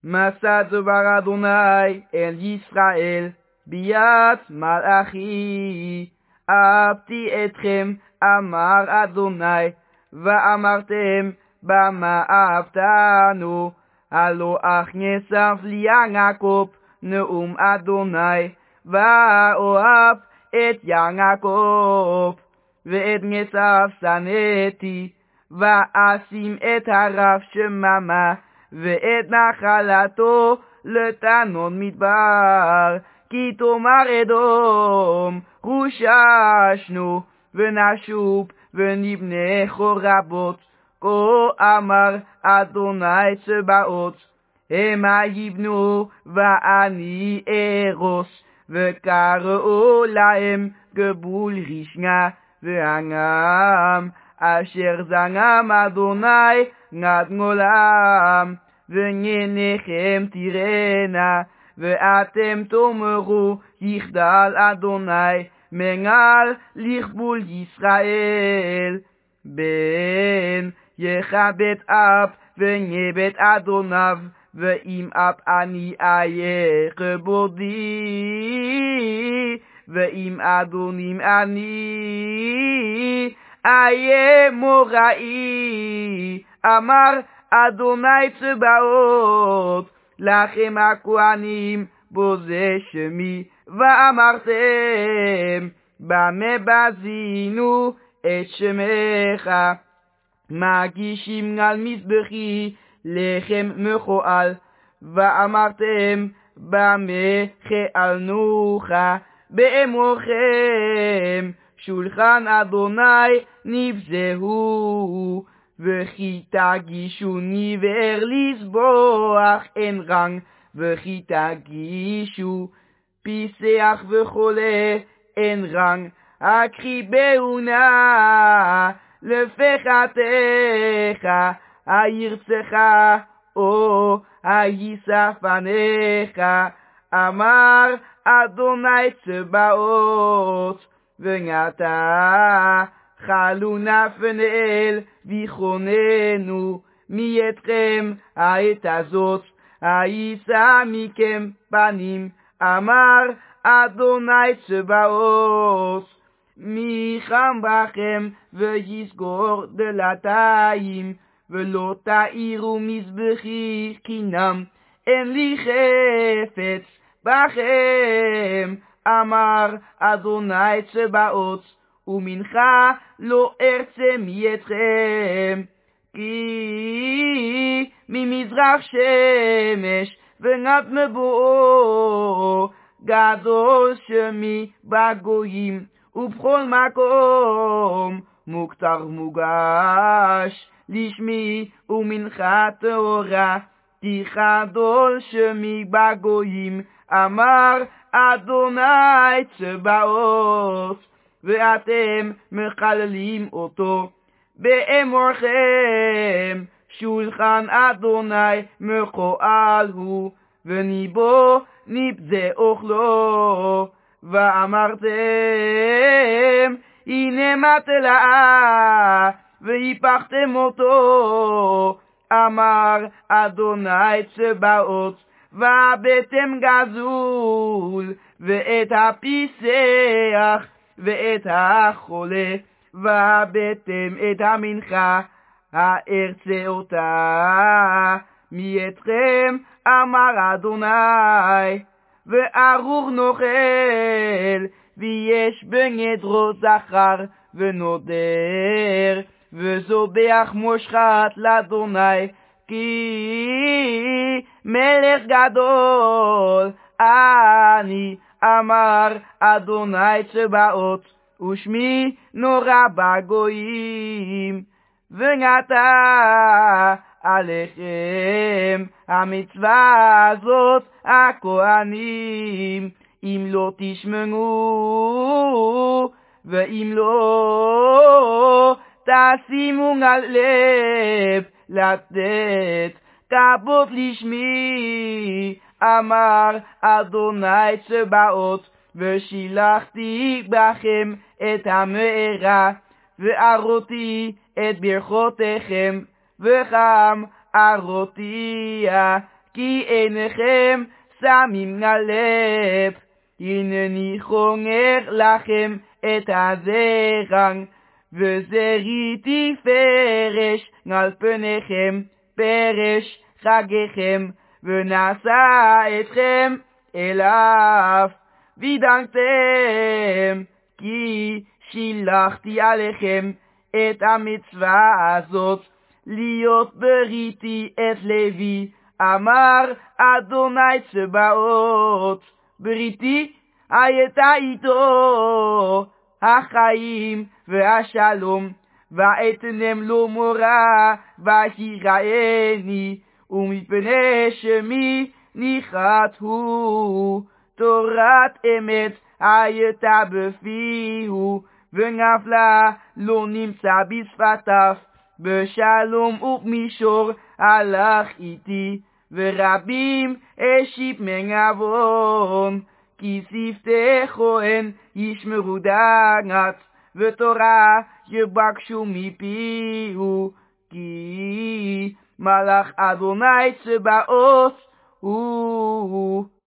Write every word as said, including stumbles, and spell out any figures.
מסע דבר אדוני אל ישראל ביד מלאכי. אהבתי אתכם, אמר אדוני, ואמרתם במה אהבתנו. הלא אכנס לי יעקב נאום אדוני, ואוהב את יעקב, ואת עשיו שנאתי, ואשים את הרב שממה, ואת נחלתו לתנון מדבר. כי תאמר אדום חוששנו, ונשוב ונבנה חורבות. כה אמר אדוני צבאות, המה יבנו ואני ארוס, וקראו להם גבול רשנה והנעם, אשר זנם אדוני עד עולם. ועיניכם תראנה, ואתם תאמרו יחדל אדוני מנגל לכבול ישראל. בן יכבד אב וניבד אדוניו, ואם אב אני אהיה כבודי, ואם אדונים אני אהיה מוראי. אמר אדוני צבאות, לכם הכהנים בוזה שמי, ואמרתם במה בזינו את שמך. מגישים על מזבחי לחם מכועל, ואמרתם במה כאלנוך. באמורכם שולחן אדוני נבזהו, וכי תגישו נבר לזבוח אין רang, וכי תגישו פיסח וחולה אין רang. הקריבהו נא לפחתך, הירצך או היסף פניך, אמר אדוני צבאות. ונעתה חלונה פנאל ויחוננו מידכם העת הזאת, הישא מכם פנים, אמר אדוני צבאות. מי חם בכם ויסגור דלתיים, ולא תאירו מזבחי חינם, אין לי חפץ בכם, אמר אדוני צבאות. ומנחה לא ארצה מידכם, כי ממזרח שמש ונד מבואו גדול שמי בגויים, ובכל מקום מוקטר מוגש לשמי, ומנחה טהורה תחדול שמי בגויים, אמר אדוני צבאות. ואתם מחללים אותו באמורכם, שולחן אדוני מכועל הוא, וניבו נבזה אוכלו. ואמרתם הנה מטלה, והיפכתם אותו, אמר אדוני צבאות. והבאתם גזול, ואת הפיסח, ואת החולה, והבאתם את המנחה, הארצה אותה מידכם, אמר אדוני. וארור נוכל, ויש בגדרו זכר ונודר, וזובח מושחת לאדוני, כי מלך גדול אני, אמר אדוני צבאות, ושמי נורא בגויים. ונעתה עליכם המצווה הזאת הכהנים, אם לא תשמעו, ואם לא תשימו על לב לתת כבוד לשמי, אמר אדוני צבאות. ושילחתי בכם את המארה, וארותי את ברכותיכם, וחם ארותיה, כי אינכם שמים לב. הנני חונך לכם את הזרע, וזריתי פרש על פניכם, פרש חגיכם, ונשא אתכם אליו. וידעתם כי שילחתי עליכם את המצווה הזאת, להיות בריתי את לוי, אמר אדוני צבאות. בריתי הייתה איתו החיים והשלום, ואתנם לו מורא ויראני, ומפני שמי ניחת הוא. תורת אמת הייתה בפיהו, ונפלה לא נמצא בשפתיו. בשלום ובמישור הלך איתי, ורבים השיב מנעבון. כי שפתי כהן ישמרו דעת, ותורה יבקשו מפיהו. כי מלאך אדוני צבאות הוא.